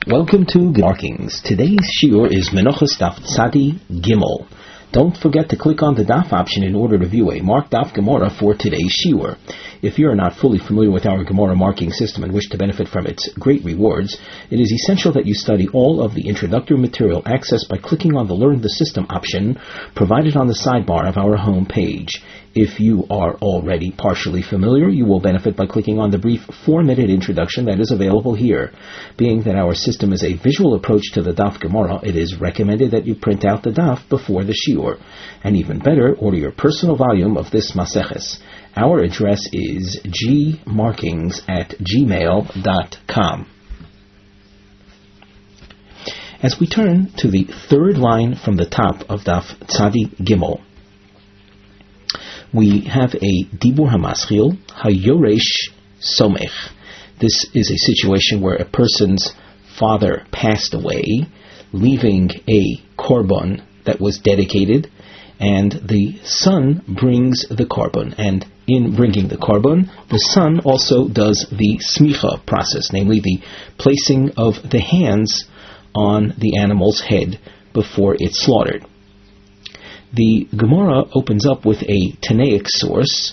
Welcome to Markings. Today's shiur is Menachos Daf Tzadi Gimel. Don't forget to click on the Daf option in order to view a marked Daf Gemara for today's shiur. If you are not fully familiar with our Gemara marking system and wish to benefit from its great rewards, it is essential that you study all of the introductory material accessed by clicking on the Learn the System option provided on the sidebar of our home page. If you are already partially familiar, you will benefit by clicking on the brief 4-minute introduction that is available here. Being that our system is a visual approach to the Daf Gemara, it is recommended that you print out the Daf before the shiur. And even better, order your personal volume of this Maseches. Our address is gmarkings@gmail.com. As we turn to the third line from the top of Daf Tzadi Gimel, we have a Dibur HaMaschil, Hayoresh Somech. This is a situation where a person's father passed away, leaving a korban that was dedicated, and the son brings the korban. And in bringing the korban, the son also does the smicha process, namely the placing of the hands on the animal's head before it's slaughtered. The Gemara opens up with a Tanaic source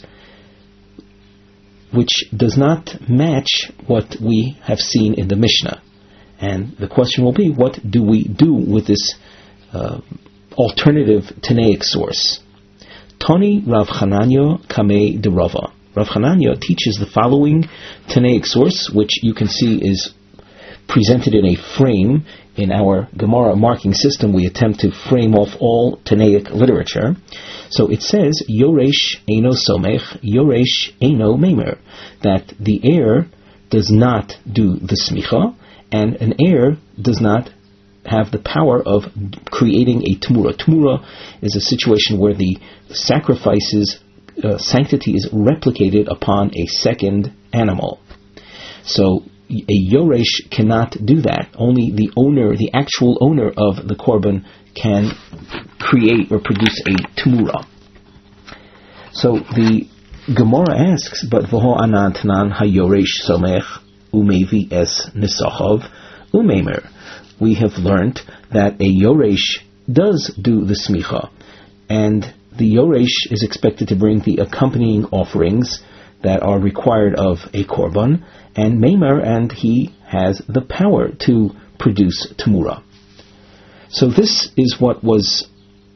which does not match what we have seen in the Mishnah. And the question will be, what do we do with this alternative Tanaic source? Tani Rav Chananya Kamei de Rava. Rav Chananya teaches the following Tanaic source, which you can see is presented in a frame. In our Gemara marking system, we attempt to frame off all Tanaic literature. So it says, Yoresh Eino Somech, Yoresh Eino Meimer, that the heir does not do the smicha, and an heir does not have the power of creating a Tmura. Tmura is a situation where the sacrifice's sanctity is replicated upon a second animal. So a Yoresh cannot do that. Only the owner, the actual owner of the korban, can create or produce a Tmura. So the Gemara asks, but V'ho anan tanan hayoresh somech umevi es nisachov umeimer. We have learnt that a Yoresh does do the smicha, and the Yoresh is expected to bring the accompanying offerings that are required of a korban, and Meimer, and he has the power to produce Tamura. So this is what was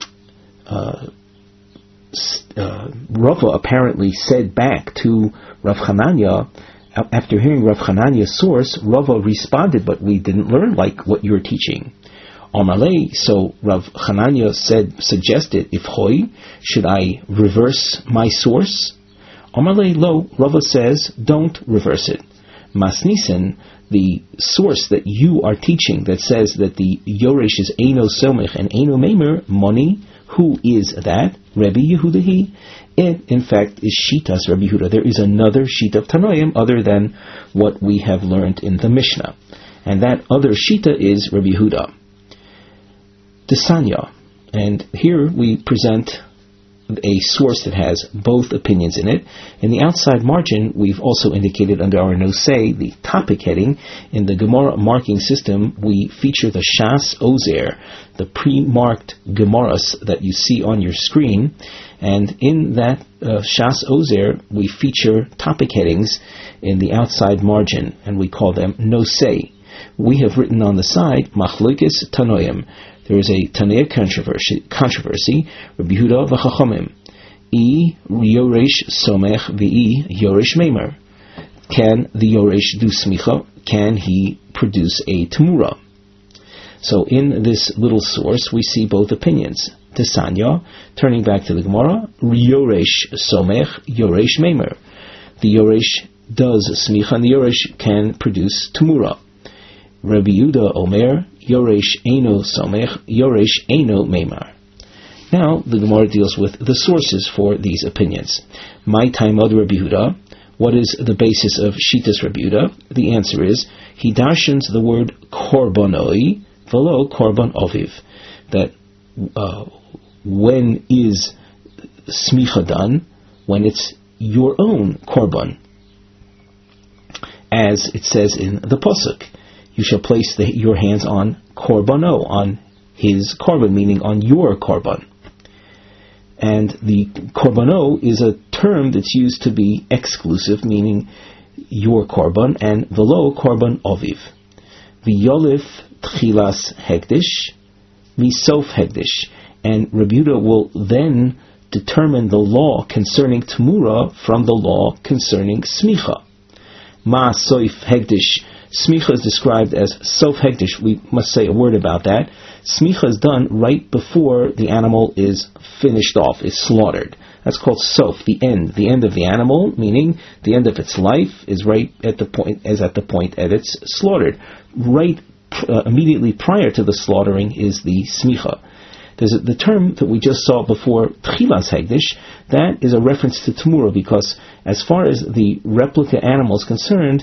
Rava apparently said back to Rav Chananya. After hearing Rav Chananya's source, Rava responded, but we didn't learn like what you're teaching. Amalei, so Rav Chananya suggested, if hoy, should I reverse my source? Amalei lo, Rava says, don't reverse it. Masnisen, the source that you are teaching that says that the Yoresh is Eino Somech and Eino Meimer, Moni, who is that? Rabbi Yehudahi. It, in fact, is Shitas Rabbi Yehuda. There is another Shita of Tanoim other than what we have learned in the Mishnah. And that other Shita is Rabbi Yehuda. Desanya. And here we present a source that has both opinions in it. In the outside margin, we've also indicated under our nosei, the topic heading. In the Gemara marking system, we feature the Shas Ozer, the pre-marked Gemaras that you see on your screen. And in that Shas Ozer, we feature topic headings in the outside margin, and we call them nosei. We have written on the side, Machlokes Tanoim. There is a Tanaic controversy, Rabbi Yehuda v'Chachamim. Yoresh Somech v'i Yoresh Meimer. Can the Yoresh do smicha? Can he produce a Tamura? So in this little source, we see both opinions. Tesanya, turning back to the Gemara, Yoresh Somech, Yoresh Meimer. The Yoresh does smicha, and the Yoresh can produce Tamura. Rabbi Yehuda Omer, Yoresh Eino Somech, Yoresh Eino Meimar. Now the Gemara deals with the sources for these opinions. My Taimod Rabbi Yehuda. What is the basis of Shitas Rabbi Yehuda? The answer is he darshans the word korbanoi velo korban oviv. That when is smicha done? When it's your own korban, as it says in the pasuk. you shall place your hands on korbano, on his korban, meaning on your korban. And the korbano is a term that's used to be exclusive, meaning your korban, and velo korban oviv. V'yolif tchilas hekdesh, misof hekdesh. And Rabbi Yehuda will then determine the law concerning Tamura from the law concerning Smicha. Ma soif hekdesh. Smicha is described as sof hekdesh. We must say a word about that. Smicha is done right before the animal is finished off, is slaughtered. That's called sof, the end of the animal, meaning the end of its life is right at the point at its slaughtered. Right immediately prior to the slaughtering is the smicha. There's the term that we just saw before, tchilas hekdesh, that is a reference to Tamura, because as far as the replica animal is concerned,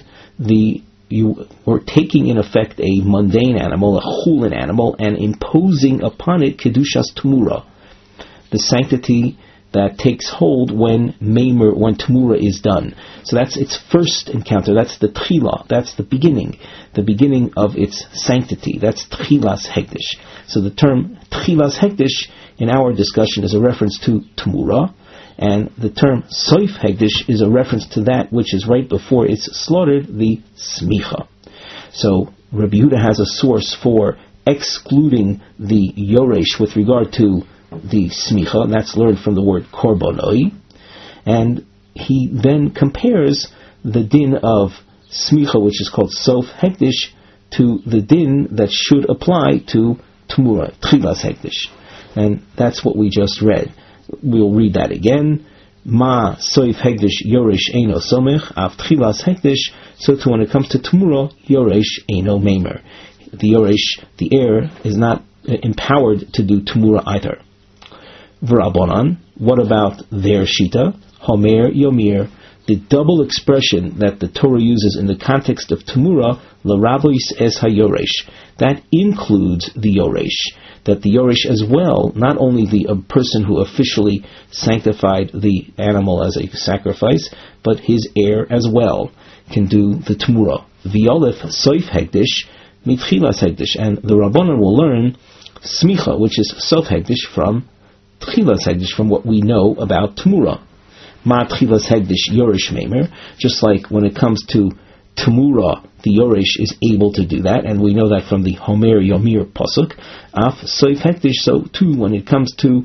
you were taking in effect a mundane animal, a chulin animal, and imposing upon it kedushas Tamura, the sanctity that takes hold when Tamura is done. So that's its first encounter. That's the tchila. That's the beginning of its sanctity. That's tchilas hekdesh. So the term tchilas hekdesh in our discussion is a reference to Tamura, and the term soif hekdesh is a reference to that which is right before it's slaughtered, the smicha. So Rabbi Yehuda has a source for excluding the yoresh with regard to the smicha, and that's learned from the word korbonoi, and he then compares the din of smicha, which is called sof hekdesh, to the din that should apply to Tamura, tchilas hekdesh, and that's what we just read. We'll read that again. Ma soif hekdesh yoresh eino somech av tchilas hekdesh. So too when it comes to Tamura, yoresh eino meimer. The yoresh, the heir, is not empowered to do Tamura either. V'Rabbanan, what about their shita? Homer yomir, the double expression that the Torah uses in the context of Tamura, l'rabois es hayoresh, that includes the yoresh. That the yoresh as well, not only the person who officially sanctified the animal as a sacrifice, but his heir as well can do the Tamura. V'yolef soif hekdesh mitchilas hekdesh, and the Rabbanan will learn smicha, which is sof hekdesh, from tchilas hekdesh, from what we know about Tamura. Ma tchilas hekdesh yoresh meimer, just like when it comes to Tamura, the yoresh is able to do that, and we know that from the Homer Yomir pasuk. Af soif hekdesh, so too when it comes to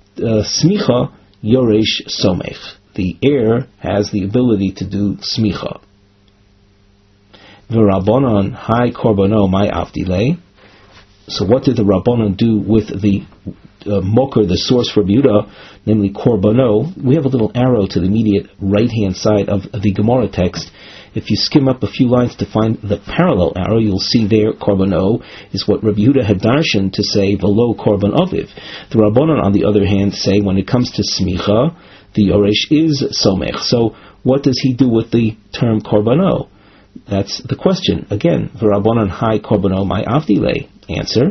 smicha, yoresh somech, the heir has the ability to do smicha. V'Rabbanan hai korbono mai avdilei. So what did the Rabbanan do with the moker, the source for Yehuda, namely korbono? We have a little arrow to the immediate right-hand side of the Gemara text. If you skim up a few lines to find the parallel arrow, you'll see there korbono is what Rabbi Yehuda had darshan to say below korban aviv. The Rabbanan, on the other hand, say when it comes to smicha, the yoresh is somech. So what does he do with the term korbono? That's the question. Again, v'Rabbanan hai korbono mai avdilei. Answer: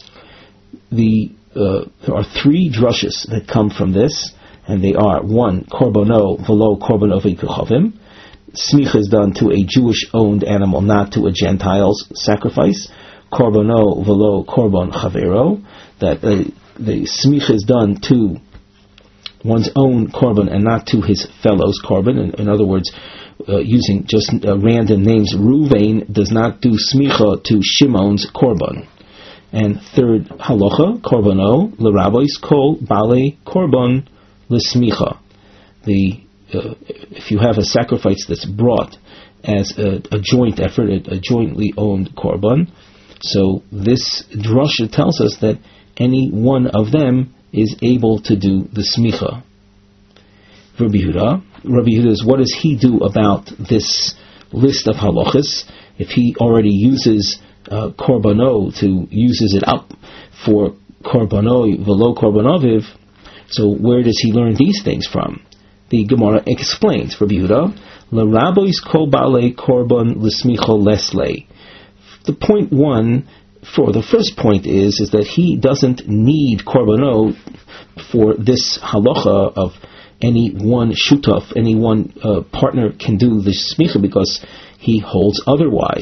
there are three drushes that come from this, and they are: one, korbono v'lo korban ovid k'chavim. Smicha is done to a Jewish-owned animal, not to a Gentile's sacrifice. Korbono v'lo korban chavero, that the smicha is done to one's own korban and not to his fellow's korban. In other words, using just random names, Ruvain does not do smicha to Shimon's korban. And third halacha, korbono l'rabbis kol bale korban l'smicha. If you have a sacrifice that's brought as a joint effort, a jointly owned korban, so this drasha tells us that any one of them is able to do the smicha. Rabbi Yehuda is, what does he do about this list of halachas? If he already uses korbono, uses it up for korbono v'lo korban aviv, so where does he learn these things from? The Gemara explains, Rabbi Yehuda, l'rabbis kol ba'alei korban l'smicha leslei. The point one, for the first point is that he doesn't need korbono for this halacha of any one shutaf, any one partner can do the smicha, because he holds otherwise.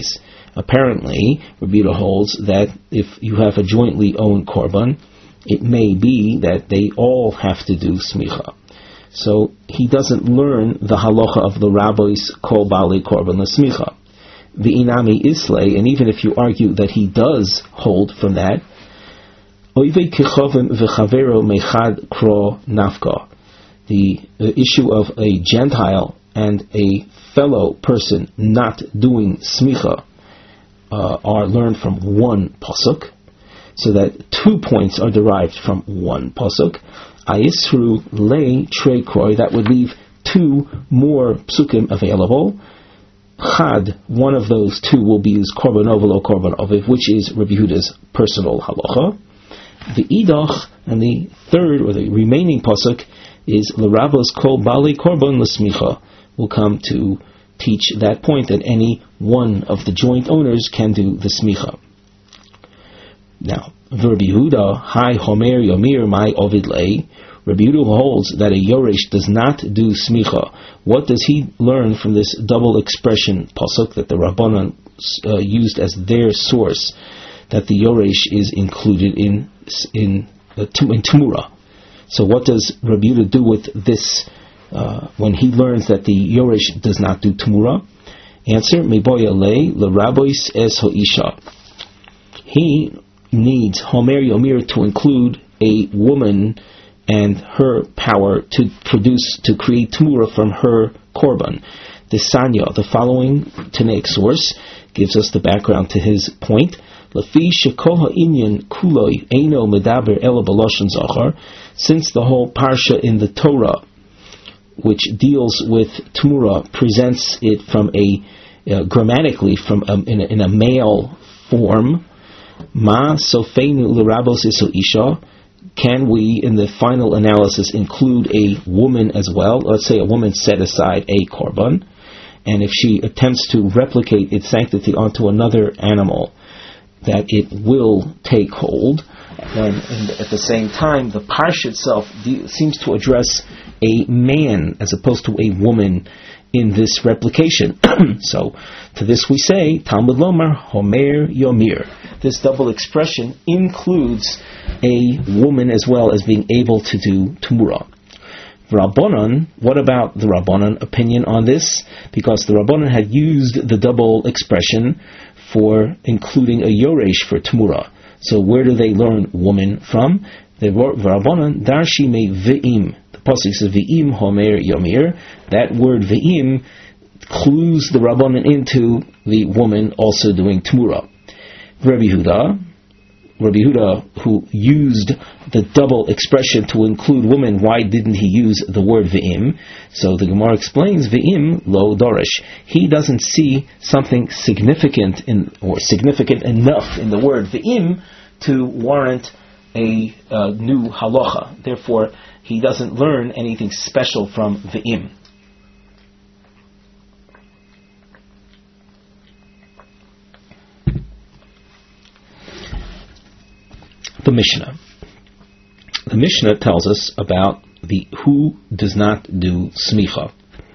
Apparently, Rabbi Yehuda holds that if you have a jointly owned korban, it may be that they all have to do smicha. So he doesn't learn the halacha of the rabbis kol bali korban l'smicha. The inami islay, and even if you argue that he does hold from that, oivei kichovim v'chavero mechad kro nafka. The issue of a Gentile and a fellow person not doing smicha are learned from one pasuk, so that 2 points are derived from one pasuk. Ayisru lei trei kroi, that would leave 2 more psukim available. Chad, one of those 2 will be used korban ovel or korban oviv, which is Rabbi Yehuda's personal halacha. The idach, and the third or the remaining pasuk is l'rabos kol bali korban l'smicha, will come to teach that point that any one of the joint owners can do the smicha. Now, Rabbi Yehuda, Hai Homer Yomir Mai Ovid Lei, Rabbi Yehuda holds that a Yoresh does not do smicha. What does he learn from this double expression pasuk that the Rabbanan used as their source, that the Yoresh is included in Tumura? So what does Rabbi Yehuda do with this when he learns that the Yoresh does not do Tumura? Answer, Meboya lei l'rabois es ho'isha. He needs Homer Yomir to include a woman and her power to create Tumura from her korban. The Sanya, the following Tanaic source, gives us the background to his point. Lafi shekol ha'inyan kuloi eino medaber ela b'loshen zachar, since the whole parsha in the Torah, which deals with Tumura, presents it from grammatically from in a male form. Ma sofeinu l'rabos iso isha. Can we, in the final analysis, include a woman as well? Let's say a woman set aside a korban, and if she attempts to replicate its sanctity onto another animal, that it will take hold. And at the same time, the parsha itself seems to address a man as opposed to a woman in this replication. So, to this we say, Talmud Lomar, Homer Yomir. This double expression includes a woman as well as being able to do Tumura. Rabbanan, what about the Rabbanan opinion on this? Because the Rabbanan had used the double expression for including a Yoresh for Tumura. So where do they learn woman from? The Rabbanan, Darshi me Ve'im. The pasuk says Ve'im Homer Yomir. That word Ve'im clues the Rabbanan into the woman also doing Tumura. Rabbi Yehuda, who used the double expression to include woman, why didn't he use the word Ve'im? So the Gemara explains, Ve'im lo dorish. He doesn't see something significant or significant enough in the word Ve'im to warrant a new halacha. Therefore, he doesn't learn anything special from Ve'im. The Mishnah. The Mishnah tells us about who does not do smicha.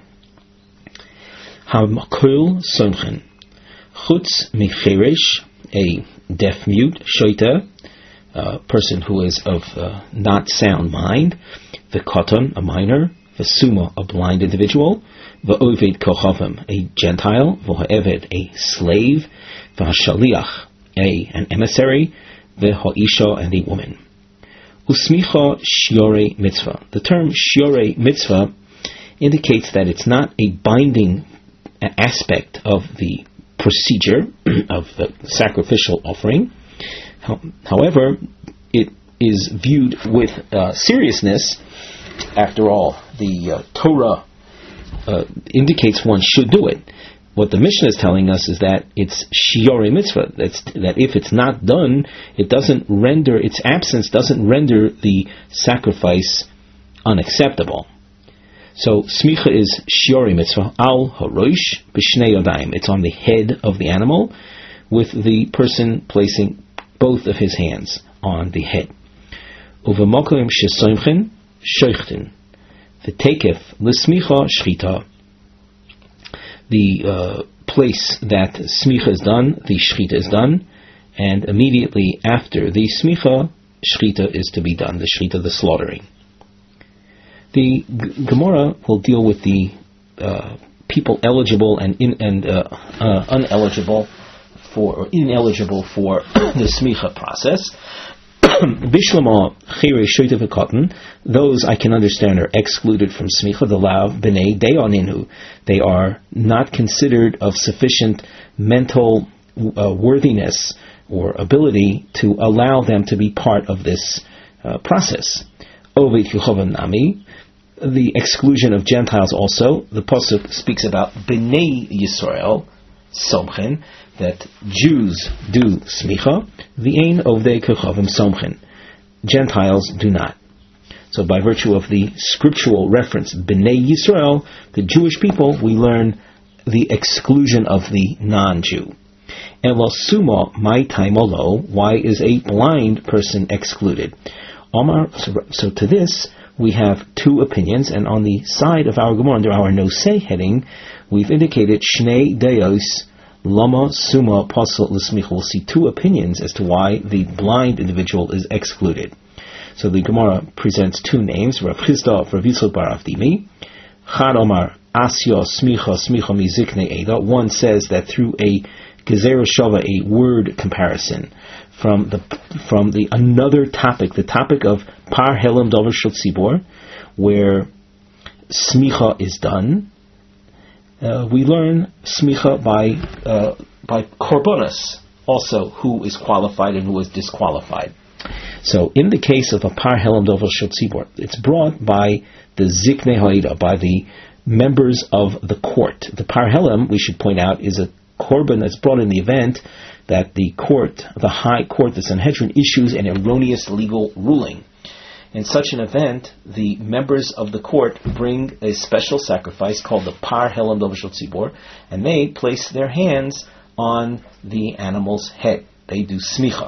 Hamakol somchen chutz micheresh, a deaf mute shoita, a person who is of not sound mind, the katan, a minor, the suma, a blind individual, the oved kochavim, a Gentile, the a slave, the shaliach, an emissary, the ha'isha, and a woman. Usmicha shiore mitzvah. The term shiore mitzvah indicates that it's not a binding aspect of the procedure of the sacrificial offering. However, it is viewed with seriousness. After all, the Torah indicates one should do it. What the Mishnah is telling us is that it's shiore mitzvah. That if it's not done, its absence doesn't render the sacrifice unacceptable. So smicha is shiore mitzvah al harosh b'shnei yadayim. It's on the head of the animal, with the person placing both of his hands on the head. Uvemokim shesoimchen shoichtin. The takef l'smicha shchita. The place that smicha is done, the shechita is done, and immediately after the smicha, shechita is to be done, the shechita, the slaughtering. The Gemara will deal with the people eligible and ineligible for the smicha process. Bishlama chirei shoytev v'katan, those I can understand are excluded from smicha. The lav b'nei de'oninu, they are not considered of sufficient mental worthiness or ability to allow them to be part of this process. Ovid yuchovan nami, the exclusion of Gentiles also. The pasuk speaks about b'nei Yisrael somchen, that Jews do smicha, v'ein ovdei kechavim somchen, Gentiles do not. So by virtue of the scriptural reference, B'nai Yisrael, the Jewish people, we learn the exclusion of the non-Jew. Elo suma mai taimolo, why is a blind person excluded? Omar, so to this, we have two opinions, and on the side of our Gemara, under our no-say heading, we've indicated Shnei Deos, Lama Suma Pasal L'Smicha. We'll see two opinions as to why the blind individual is excluded. So the Gemara presents two names, Rav Chisda, Rav Yitzchak bar Avdimi. Chad Omar Asya Smicha Mizikne Eda. One says that through a Gezerah Shava, a word comparison from the another topic, the topic of Par Helam Davar Shel Tzibor, where Smicha is done. We learn smicha by korbanos, also who is qualified and who is disqualified. So in the case of a par helam dovel shel tzibor, it's brought by the ziknei ha'ida, by the members of the court. The par helam, we should point out, is a korban that's brought in the event that the court, the high court, the Sanhedrin, issues an erroneous legal ruling. In such an event, the members of the court bring a special sacrifice called the Par Helam Dover Shel Tzibor, and they place their hands on the animal's head. They do smicha.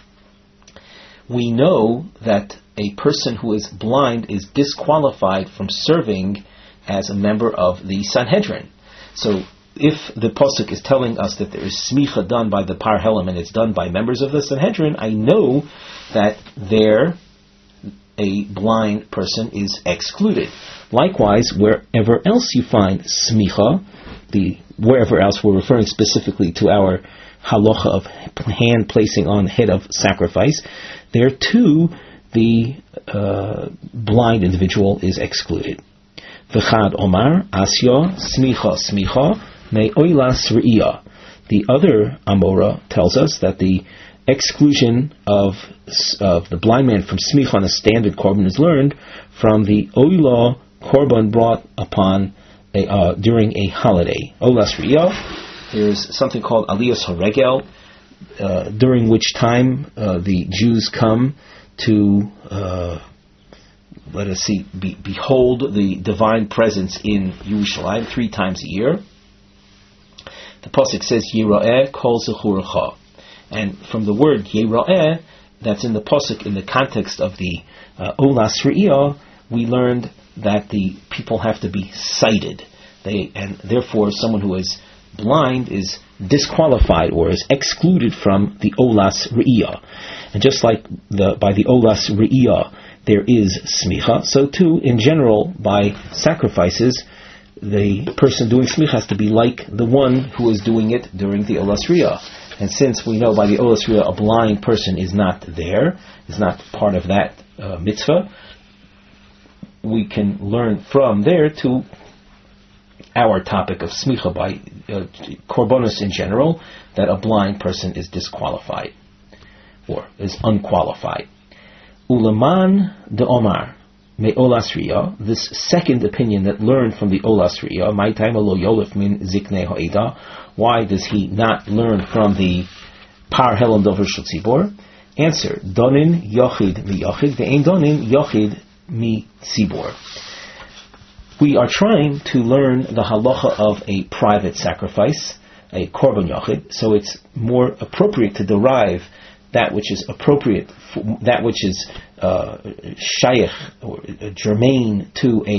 We know that a person who is blind is disqualified from serving as a member of the Sanhedrin. So if the Pasuk is telling us that there is smicha done by the Par Helam and it's done by members of the Sanhedrin, I know that a blind person is excluded. Likewise, wherever else you find smicha, wherever else we're referring specifically to our halacha of hand placing on head of sacrifice, there too the blind individual is excluded. V'chad Omar Asya Smicha Me Oilas Re'iyah. The other Amora tells us that the exclusion of the blind man from smicha on a standard korban is learned from the oila korban brought upon during a holiday. Olas Riyah, there's something called Aliyas Haregel, during which time the Jews come to behold the divine presence in Yerushalayim 3 times a year. The pasuk says Yira'eh kol zechurcha. And from the word Yera'eh, that's in the pasuk in the context of the Olas Re'iyah, we learned that the people have to be sighted. And therefore someone who is blind is disqualified or is excluded from the Olas Re'iyah. And just like by the Olas Re'iyah there is smicha, so too in general by sacrifices the person doing smicha has to be like the one who is doing it during the Olas Re'iyah. And since we know by the Olas Re'iyah a blind person is not there, is not part of that mitzvah, we can learn from there to our topic of smicha by korbanos in general, that a blind person is disqualified or is unqualified. Ulaman de Omar me Olas Re'iyah, this second opinion that learned from the Olas Re'iyah, my time lo yolef min ziknei ha'eda, why does he not learn from the Par Helam Dover Shel Tzibor? Answer: Donin Yochid mi Yochid, ve'ein Donin Yochid mi Tzibor. We are trying to learn the halacha of a private sacrifice, a korban yochid, so it's more appropriate to derive that which is appropriate, that which is shaykh or germane to a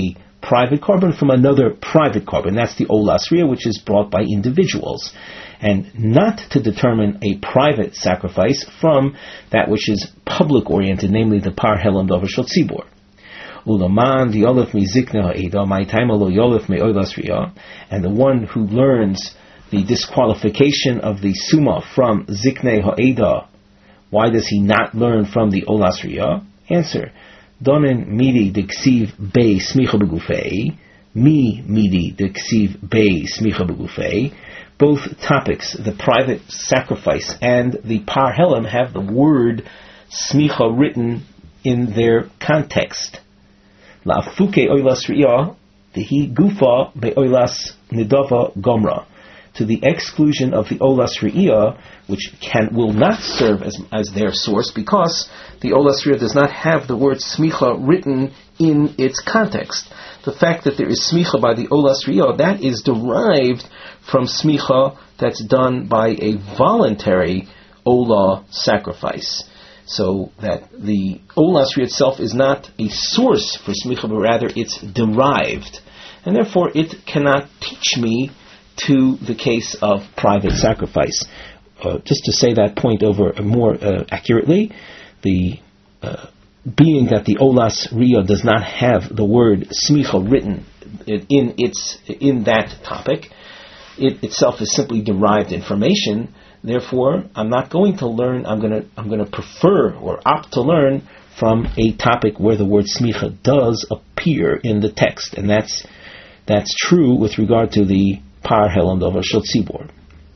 private korban from another private korban. That's the olas riyah, which is brought by individuals, and not to determine a private sacrifice from that which is public oriented, namely the par helam davar shel tzibur. Ulaman the olef mizikna ha'eda my time alo yolef me olas riyah, and the one who learns the disqualification of the summa from ziknei ha'eda, why does he not learn from the olas riyah? Answer: Donen midi deksiv bei smicha begufei, mi midi deksiv bei smicha begufei. Both topics, the private sacrifice and the par helam, have the word smicha written in their context. La'afuke oilas riyah, dehi gufa be oilas nidava gomra. To the exclusion of the olas riyah, which will not serve as their source, because the olas riyah does not have the word smicha written in its context. The fact that there is smicha by the olas riyah, that is derived from smicha that's done by a voluntary olah sacrifice. So that the olas riyah itself is not a source for smicha, but rather it's derived, and therefore it cannot teach me to the case of private sacrifice. Just to say that point over more accurately, the being that the olas riyah does not have the word smicha written in that topic, it itself is simply derived information. Therefore, I'm not going to learn. I'm going to prefer or opt to learn from a topic where the word smicha does appear in the text, and that's true with regard to the par helam davar shel tzibur.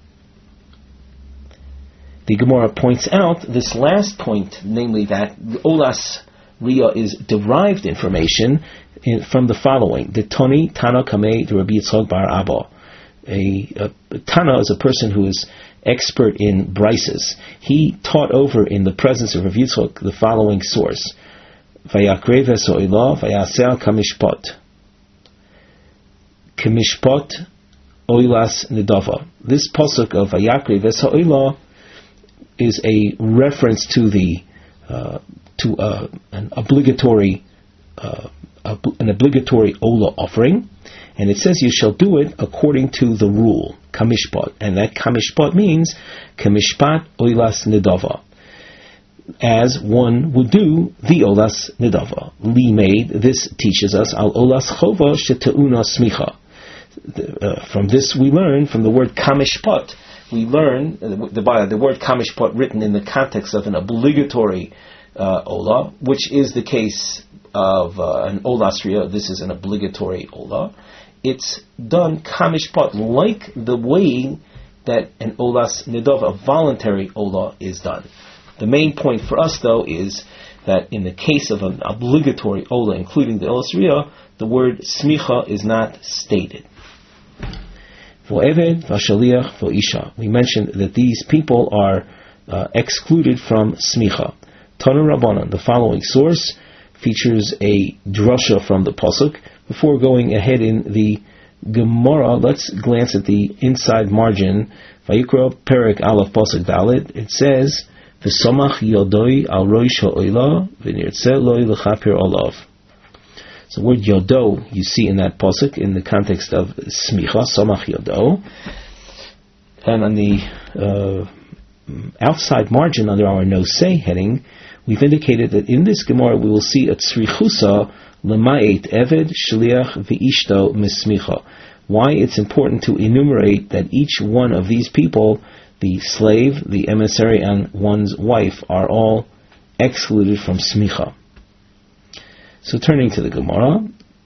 The Gemara points out this last point, namely that the olas riyah is derived information from the following: the Toni Tana Kamei the Rabbi Yitzchak bar Abba. A Tana is a person who is expert in brises. He taught over in the presence of Rabbi Yitzchak the following source: Vayakrev esoilah vayaseh kamishpot. Kamishpot oilas nidava. This pasuk of Vayakrev esoilah is a reference to the an obligatory olah offering, and it says you shall do it according to the rule kamishpat, and that kamishpat means kamishpat oilas nidava, as one would do the olas nidava. Limeid, this teaches us al olas chova sheteuna smicha. From this we learn, from the word kamishpat, we learn the word kamishpat written in the context of an obligatory olah, which is the case of an olas riyah. This is an obligatory olah. It's done kamishpat, like the way that an olas nidava, a voluntary olah, is done. The main point for us, though, is that in the case of an obligatory olah, including the olas riyah, the word smicha is not stated. Vo'eved v'shaliach vo'isha. We mentioned that these people are excluded from smicha. Tanu Rabbanan, the following source, features a drasha from the pasuk. Before going ahead in the Gemara, let's glance at the inside margin. Vayikra Perek Aleph pasuk Dalet. It says, "V'samach yodoi al roish ha'olah v'nirtzeh lo l'chaper olav." So the word yodo you see in that pasuk in the context of smicha, samach yodo. And on the outside margin under our no say heading, we've indicated that in this Gemara we will see a tzrichusa lema'et eved shliach v'ishto mismicha. Why it's important to enumerate that each one of these people, the slave, the emissary, and one's wife, are all excluded from smicha. So turning to the Gemara,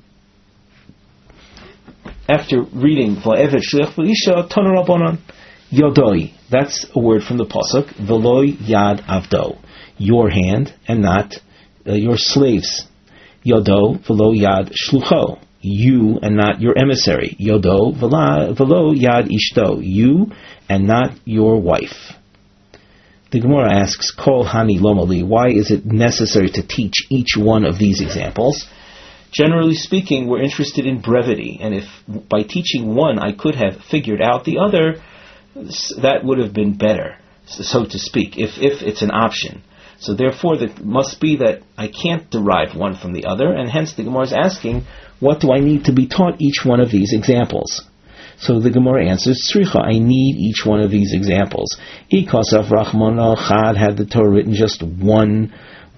after reading Va'eved Shliach V'isha Tanu Rabbanan Yodoi, that's a word from the pasuk, V'loi Yad Avdo, your hand and not your slaves. Yodo V'lo Yad Shlucho, you and not your emissary. Yodo V'lo Yad Ishto, you and not your wife. The Gemara asks, Kol Hani Lomali, why is it necessary to teach each one of these examples? Generally speaking, we're interested in brevity, and if by teaching one I could have figured out the other, that would have been better, so to speak, if it's an option. So therefore, it must be that I can't derive one from the other, and hence the Gemara is asking, what do I need to be taught each one of these examples? So the Gemara answers, Tzricha, I need each one of these examples. Ikasav Rachmana Chad, had the Torah written just one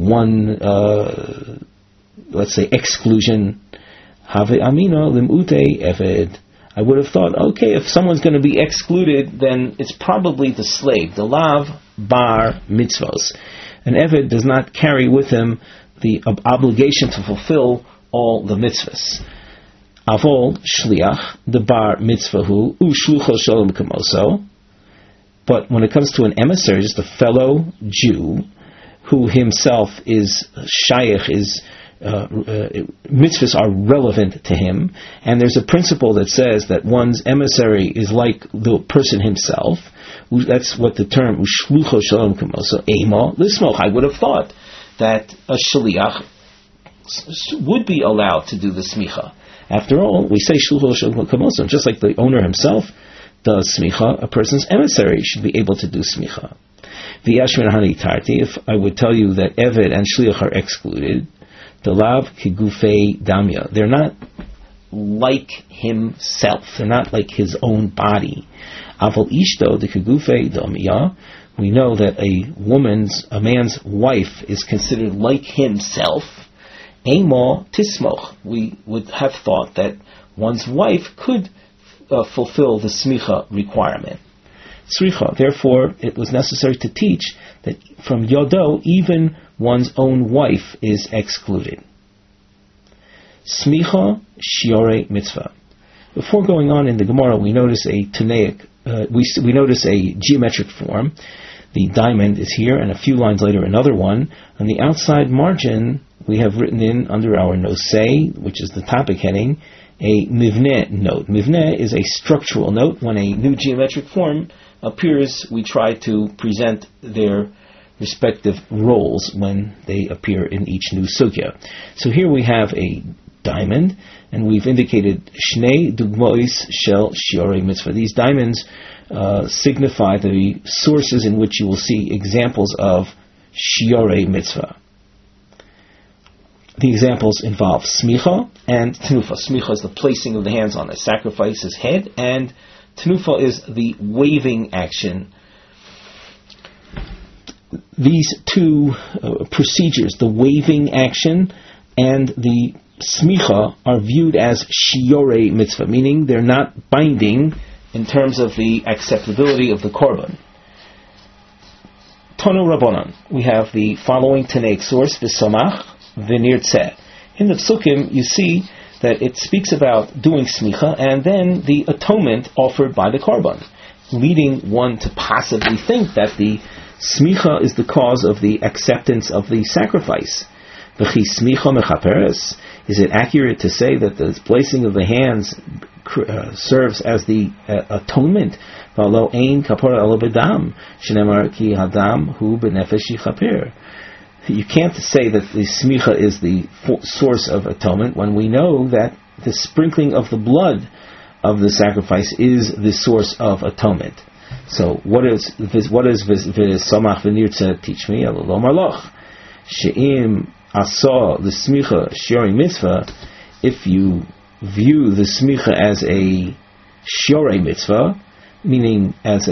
let's say, exclusion. Have amina limute eved. I would have thought, okay, if someone's going to be excluded, then it's probably the slave, the lav bar mitzvos. An eved does not carry with him the obligation to fulfill all the mitzvahs. Avol shliach, the bar mitzvahu, ushlucho shalom kamoso. But when it comes to an emissary, just a fellow Jew, who himself is shayach, mitzvahs are relevant to him, and there's a principle that says that one's emissary is like the person himself. That's what the term ushlucho shalom kamoso ema lismoch. I would have thought that a shaliach would be allowed to do the smicha. After all, we say shlucho shalom kamoso, just like the owner himself does smicha, a person's emissary should be able to do smicha. V'yashmin hani tarti, if I would tell you that eved and shliach are excluded, the lav kigufei damya, they're not like himself, they're not like his own body. Aval ishto the kigufei damya, we know that a man's wife is considered like himself. Emo tismoch, we would have thought that one's wife could fulfill the smicha requirement. Sricha, therefore, it was necessary to teach that from yodo, even one's own wife is excluded. Smicha shiore mitzvah. Before going on in the Gemara, we notice a Tanaic, we notice a geometric form. The diamond is here, and a few lines later another one. On the outside margin, we have written in under our nosei, which is the topic heading, a mivneh note. Mivneh is a structural note. When a new geometric form appears, we try to present their respective roles when they appear in each new sugya. So here we have a diamond, and we've indicated shnei dugmois shel shiorei mitzvah. These diamonds signify the sources in which you will see examples of shiorei mitzvah. The examples involve smicha and tenufa. Smicha is the placing of the hands on a sacrifice's head, and tenufa is the waving action. These two procedures, the waving action and the smicha, are viewed as shiorei mitzvah, meaning they're not binding in terms of the acceptability of the korban. Tonu Rabbanan, we have the following Tanaic source, v'samach v'nirtzeh. In the Psukim, you see that it speaks about doing smicha and then the atonement offered by the korban, leading one to possibly think that the smicha is the cause of the acceptance of the sacrifice. V'chi smicha mechaperes. Is it accurate to say that the placing of the hands serves as the atonement? V'alo ein kapora elo bedam, shenemar ki hadam hu benefesh yichaper. You can't say that the smicha is the source of atonement when we know that the sprinkling of the blood of the sacrifice is the source of atonement. So what does v'samach v'nirtzeh teach me? Lomar loch she'im asa the smicha shiorei mitzvah. If you view the smicha as a shiorei mitzvah, meaning as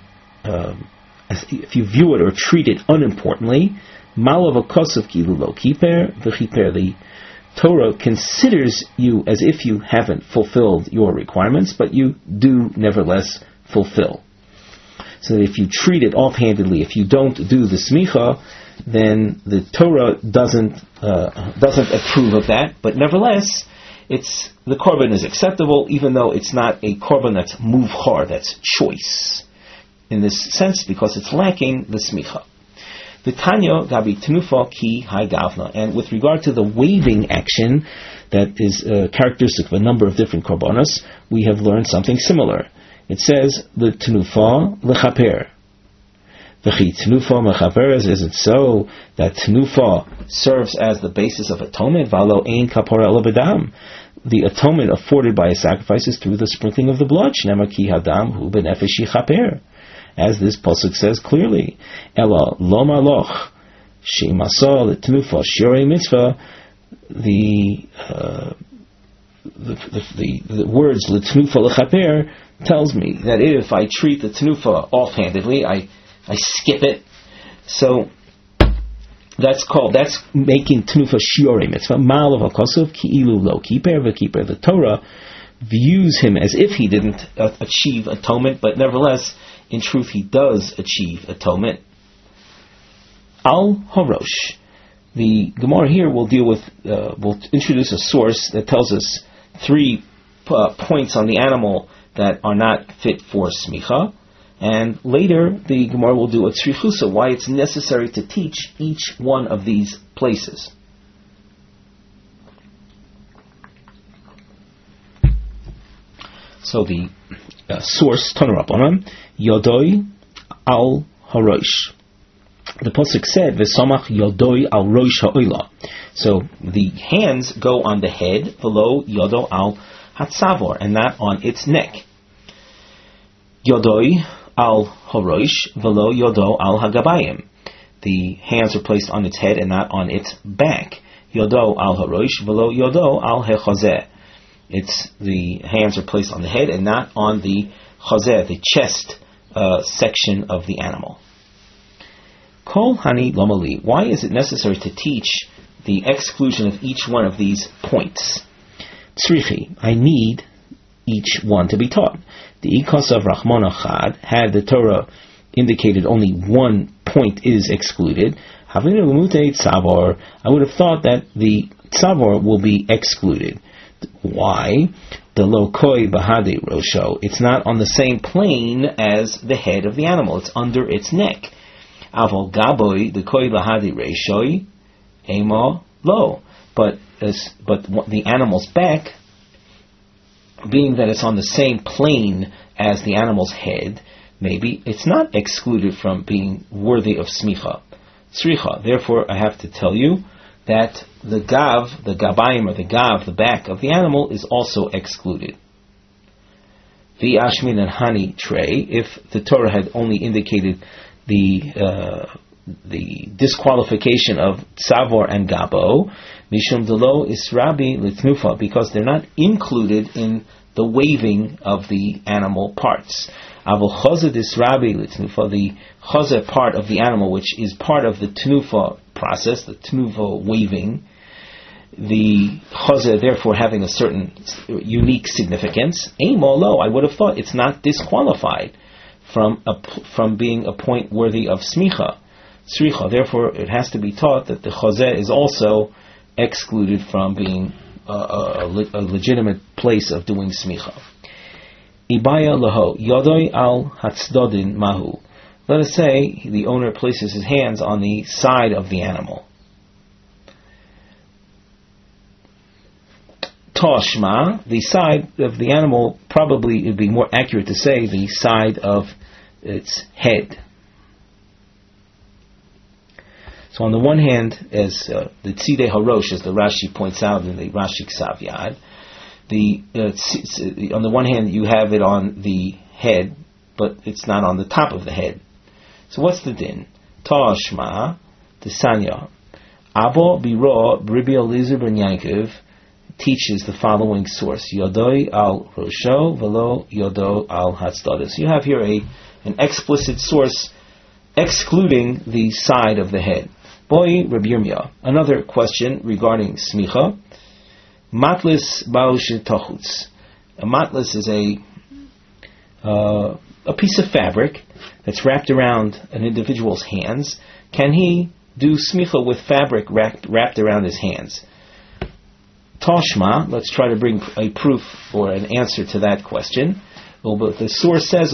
if you view it or treat it unimportantly, malav akosav kilu lo kiper v'chiper, the Torah considers you as if you haven't fulfilled your requirements, but you do nevertheless fulfill. So that if you treat it offhandedly, if you don't do the smicha, then the Torah doesn't approve of that. But nevertheless, the korban is acceptable, even though it's not a korban that's muvchar, that's choice in this sense, because it's lacking the smicha. The Tanya gabi tenufa ki hai gavna, and with regard to the waving action that is characteristic of a number of different korbanos, we have learned something similar. It says the tenufa lechaper. V'chi tenufa mechaperes. Is it so that tenufa serves as the basis of atonement? V'alo ein kapora elo bedam. The atonement afforded by a sacrifice is through the sprinkling of the blood. Shneimar ki hadam hu benefesh yichaper. As this pasuk says clearly, Ela lomar loch Shemasol L'Tnufa Shiorei Mitzvah. The words L'Tnufa L'Chaper tells me that if I treat the Tnufa offhandedly, I skip it. So that's making Tnufa Shiorei Mitzvah. Ma'alav Al-Kosov Ki'ilu Lo Kiper V'Kiper. The Torah views him as if he didn't achieve atonement, but nevertheless, in truth, he does achieve atonement. Al Harosh. The Gemara here will will introduce a source that tells us 3 points on the animal that are not fit for smicha, and later the Gemara will do a tzrichusa, why it's necessary to teach each one of these places. So the source, Tanur Rabbanan, Yodoi al Harosh. The pasuk said, "V'samach yodoi al rosh ha'oila." So the hands go on the head, below yodo al hatzavor, and not on its neck. Yodoi al harosh, below yodo al hagabayim. The hands are placed on its head and not on its back. Yodo al harosh, below yodo al hechazeh. The hands are placed on the head and not on the chazeh, the chest section of the animal. Kol hani lomali. Why is it necessary to teach the exclusion of each one of these points? Tzrichi. I need each one to be taught. The ikos of Rachmon Achad, had the Torah indicated only one point is excluded, I would have thought that the tzavor will be excluded. Why? The lokoi bahadi rosho. It's not on the same plane as the head of the animal. It's under its neck. Avol gaboi the koi bahadi reshoi emo lo. But the animal's back, being that it's on the same plane as the animal's head, maybe it's not excluded from being worthy of smicha, tzricha. Therefore, I have to tell you that the gav, the gabayim, or the gav, the back of the animal, is also excluded. The ashmin and hani tray, if the Torah had only indicated the disqualification of tzavor and gabo, mishum delo israbi litnufa, because they're not included in the waving of the animal parts. Avol chazeh disrabi litnufa, the chazeh part of the animal, which is part of the tnufa process, the tnufa waving, the chazeh therefore having a certain unique significance. Emo lo, I would have thought it's not disqualified from being a point worthy of smicha, tzricha. Therefore, it has to be taught that the chazeh is also excluded from being a legitimate place of doing smicha. Ibaya laho yodoi al hatzdodin mahu. Let us say the owner places his hands on the side of the animal. Toshma, the side of the animal, probably it would be more accurate to say the side of its head. So on the one hand, as the tzidei harosh, as the Rashi points out in the Rashi Ksav Yad, on the one hand you have it on the head, but it's not on the top of the head. So what's the din? Tashma, the Sanya, Abo Biro Rabbi Eliezer ben Yaakov teaches the following source: Yodoi al Rosho velo Yodo al Hatzdodis. You have here an explicit source excluding the side of the head. Boy Rabbi Yirmiyah. Another question regarding smicha. Matlis ba'ush tochutz. A matlis is a piece of fabric that's wrapped around an individual's hands. Can he do smicha with fabric wrapped around his hands? Toshma, let's try to bring a proof or an answer to that question. The source says,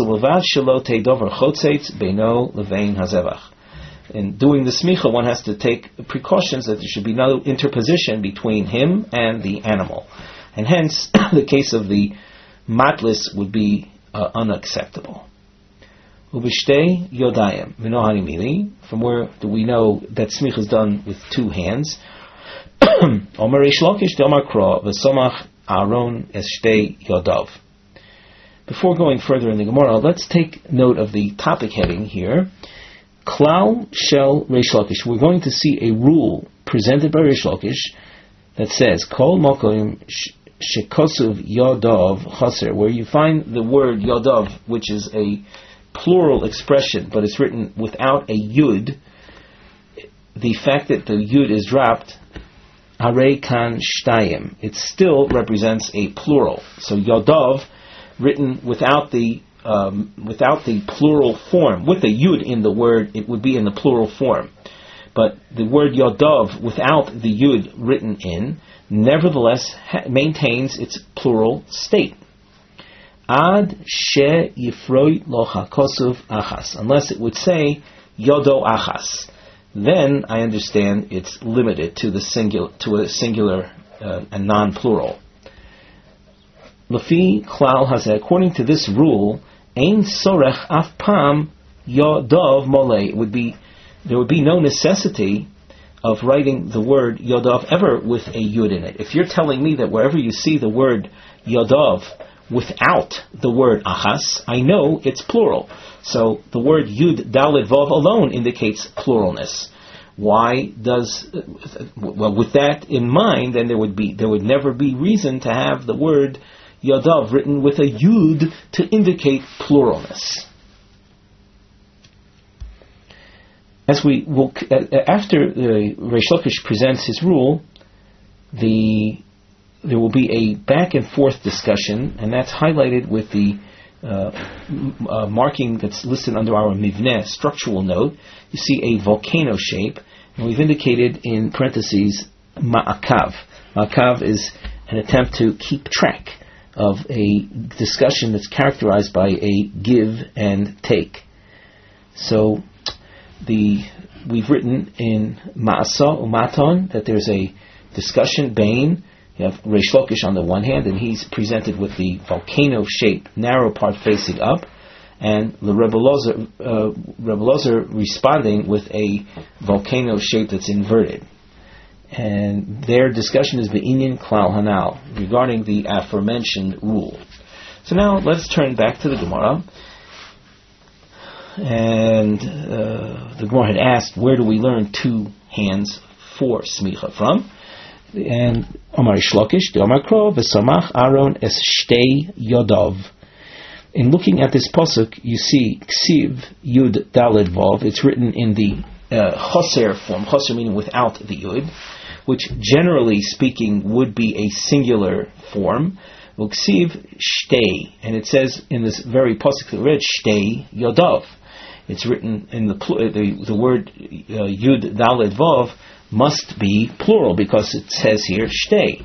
in doing the smicha, one has to take precautions that there should be no interposition between him and the animal. And hence, the case of the matlis would be unacceptable. Ubishtei yodayim. From where do we know that smicha is done with two hands? Omer Reish Lakish Delmar Kra v'Somach Aaron Eshtei Yodav. Before going further in the Gemara, let's take note of the topic heading here. Klal shel Reish Lakish. We're going to see a rule presented by Reish Lakish that says Kol Mokom Shekosuv Yodov Chaser, where you find the word Yodov, which is a plural expression, but it's written without a yud. The fact that the yud is dropped, Harei Kan Shtayim, it still represents a plural. So Yodov, written without the plural form, with the yud in the word, it would be in the plural form. But the word Yodov, without the yud written in, nevertheless maintains its plural state. Ad she yifroi lo hakosuf achas, unless it would say Yodo achas. Then I understand it's limited to a singular and non-plural. Lefi klal hazeh, according to this rule, ein sorech af pam Yodov molei. There would be no necessity of writing the word Yodov ever with a yud in it. If you're telling me that wherever you see the word Yodov without the word achas, I know it's plural. So the word yud daled vav alone indicates pluralness. Why does, well, with that in mind, then there would never be reason to have the word Yodov written with a yud to indicate pluralness. As we will, after Reish Lakish presents his rule, there will be a back and forth discussion, and that's highlighted with the marking that's listed under our mivneh structural note. You see a volcano shape, and we've indicated in parentheses ma'akav. Ma'akav is an attempt to keep track of a discussion that's characterized by a give and take. So we've written in Ma'asa Umaton that there's a discussion bain. You have Reish Lakish on the one hand, and he's presented with the volcano-shaped narrow part facing up, and the Rebbe Lozer responding with a volcano shape that's inverted. And their discussion is Be'inyan Klal Hanal, regarding the aforementioned rule. So now let's turn back to the Gemara. And the Gemara had asked, where do we learn two hands for smicha from? And Omar Reish Lakish, the Omar Kro, v'samach Aaron es shtei yodov. In looking at this pasuk, you see ksiv yud daled vav. It's written in the choser form, choser meaning without the yud, which generally speaking would be a singular form. Ksiv shtei, and it says in this very pasuk that read shtei yodov. It's written in the word yud daled vav must be plural because it says here shtei.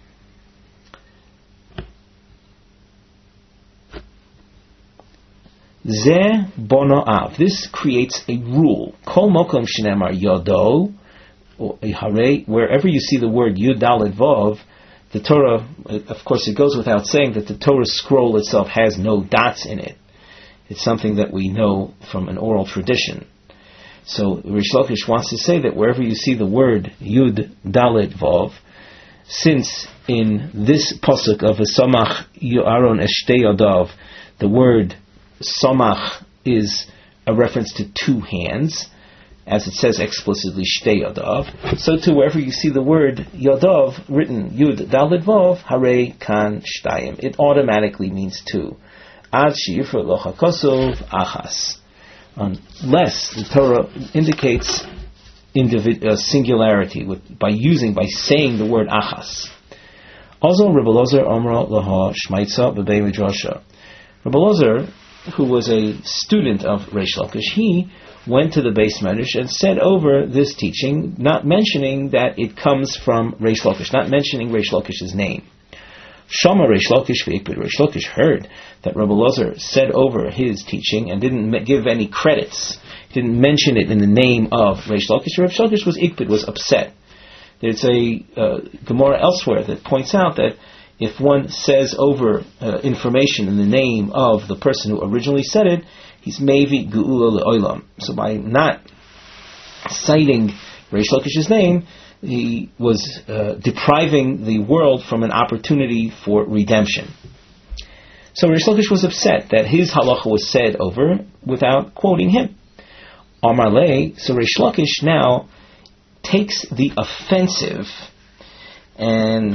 Ze bono av. This creates a rule. Kol mokom shenemar yodo, or hare, wherever you see the word yud daled vav, the Torah, of course it goes without saying that the Torah scroll itself has no dots in it. It's something that we know from an oral tradition. So Reish Lakish wants to say that wherever you see the word Yud Dalet Vav, since in this pasuk of Samach Aaron Eshtei Yodav, the word Samach is a reference to two hands, as it says explicitly Shtei Yodav, so too wherever you see the word Yodav written Yud Dalet Vav, Harei Kan Shtayim, it automatically means two. Ad Shiyifra Lo Hakosov Achas. Unless the Torah indicates singularity by saying the word achas. Also, Rebbe Lozer Omra Laha Shmaitza B'Bei Midrasha. Rebbe Lozer, who was a student of Reish Lakish, he went to the Beis Medrash and said over this teaching, not mentioning that it comes from Reish Lakish, not mentioning Reish Lakish's name. Shama Reish Lakish v'ikbid. Reish Lakish heard that Rebbe Lozer said over his teaching and didn't give any credits. He didn't mention it in the name of Reish Lakish. Reish Lakish was upset. There's a Gemara elsewhere that points out that if one says over information in the name of the person who originally said it, he's mevi geula le'olam. So by not citing Reish Lakish's name, he was depriving the world from an opportunity for redemption. So Reish Lakish was upset that his halacha was said over without quoting him. Amar Le, so Reish Lakish now takes the offensive, and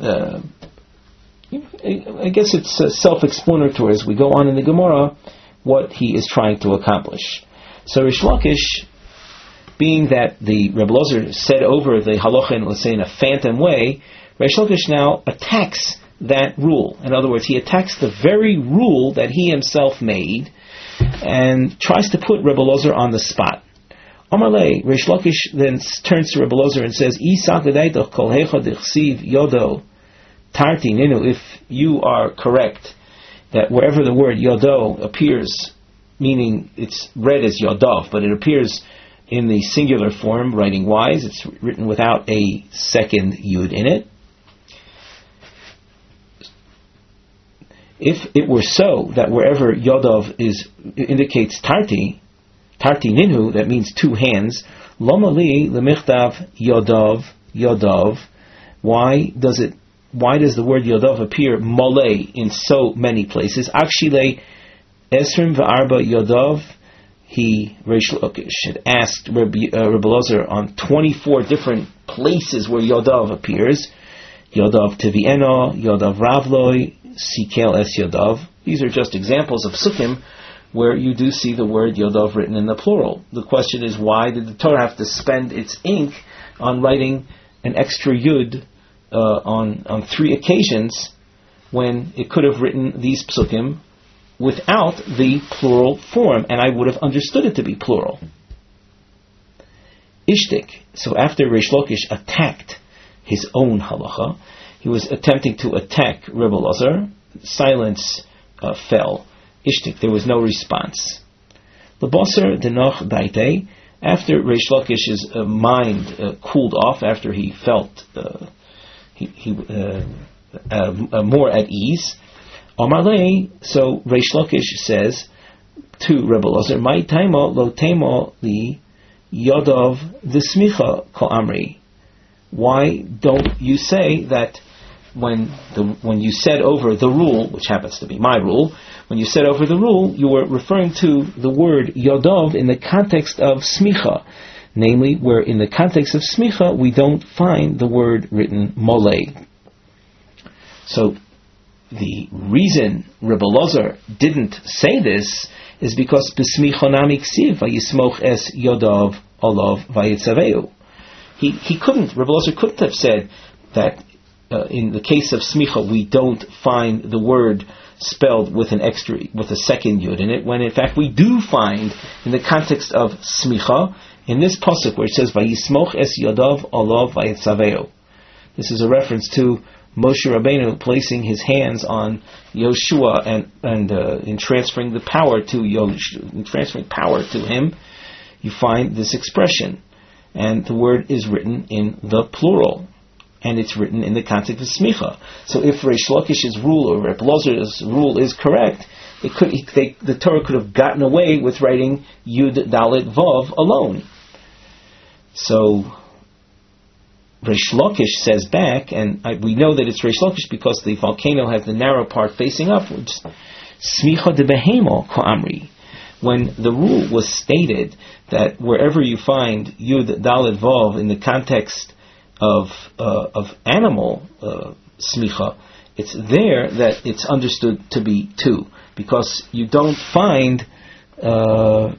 I guess it's self-explanatory as we go on in the Gemara what he is trying to accomplish. So Reish Lakish, being that the Rebbe Lozer said over the halacha in, let's say, in a phantom way, Reish Lakish now attacks that rule. In other words, he attacks the very rule that he himself made and tries to put Rebbe Lozer on the spot. Amar Le, Reish Lakish then turns to Rebbe Lozer and says, yodo tarti ninu, if you are correct that wherever the word yodo appears, meaning it's read as yodav, but it appears in the singular form, writing wise, it's written without a second yud in it. If it were so that wherever yodav indicates tarti ninhu, that means two hands, loma li lemichtav yodav, why does the word yodav appear mole in so many places? Akshile esrim v'arba yodav. Reish Lakish had asked Rebbe Lozer on 24 different places where yodav appears. Yodav tevi'eno, yodav ravloi, sikel es yodav. These are just examples of sukkim where you do see the word yodav written in the plural. The question is, why did the Torah have to spend its ink on writing an extra yud on 3 occasions when it could have written these psukim without the plural form, and I would have understood it to be plural. Ishtik. So after Reish Lakish attacked his own halacha, he was attempting to attack Rebbe Lozer. Silence fell. Ishtik. There was no response. L'basar denoch daite. After Reish Lakish's mind cooled off, after he felt more at ease, Amar Le, so Reish Lakish says to Rebbe Lozer, "My taimo lo taimo li yodav d'smicha kol amri." Why don't you say that when you said over the rule, which happens to be my rule, when you said over the rule, you were referring to the word yodav in the context of smicha, namely, where in the context of smicha we don't find the word written mole. So the reason Rebbe Lozer didn't say this is because b'smichonami ksiv vayismoch es yodav olav vayitzaveu. He couldn't. Rebbe Lozer couldn't have said that in the case of smicha we don't find the word spelled with a second yud in it, when in fact we do find in the context of smicha in this pasuk where it says vayismoch es yodav olav vayitzaveu. This is a reference to Moshe Rabbeinu placing his hands on Yoshua and in transferring the power to him, you find this expression, and the word is written in the plural, and it's written in the context of smicha. So if Reish Lakish's rule or Rebbe Lozer's rule is correct, the Torah could have gotten away with writing Yud Dalet Vav alone. So Reish Lakish says back, and we know that it's Reish Lakish because the volcano has the narrow part facing upwards. Smicha de behemo ko'amri. When the rule was stated that wherever you find Yud Dalet Vav in the context of animal smicha, it's there that it's understood to be 2, because you don't find in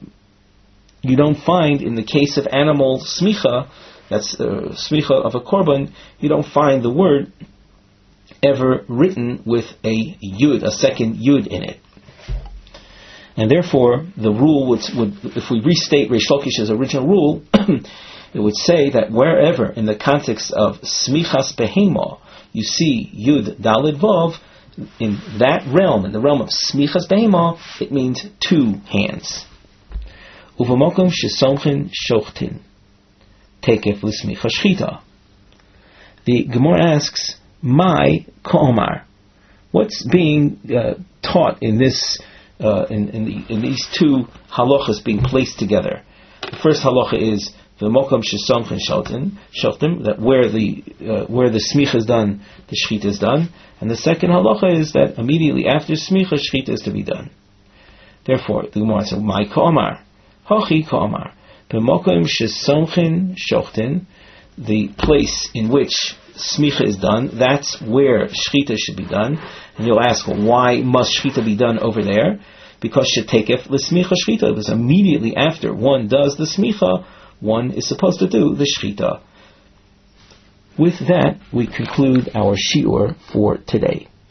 the case of animal smicha, that's smicha of a korban, you don't find the word ever written with a yud, a second yud in it. And therefore, the rule would if we restate Reish Lakish's original rule, it would say that wherever in the context of smichas behema you see yud dalid vav, in that realm, in the realm of smichas behema, it means 2 hands. Uvamokom shesomchin shochtin. Tekef l'smicha shchita. The Gemara asks, "My ko'omar." What's being taught in this in these 2 halachas being placed together? The first halacha is v'mokom shesomchin shochtim, that where the smicha is done, the shchita is done, and the second halacha is that immediately after smicha, shchita is to be done. Therefore, the Gemara says, "My ko'omar." Hachi Kamar. B'mokom shesonchin shochten, the place in which smicha is done, that's where shchita should be done. And you'll ask, well, why must shchita be done over there? Because shetekef l'smicha shchita. It was immediately after one does the smicha, one is supposed to do the shchita. With that, we conclude our shiur for today.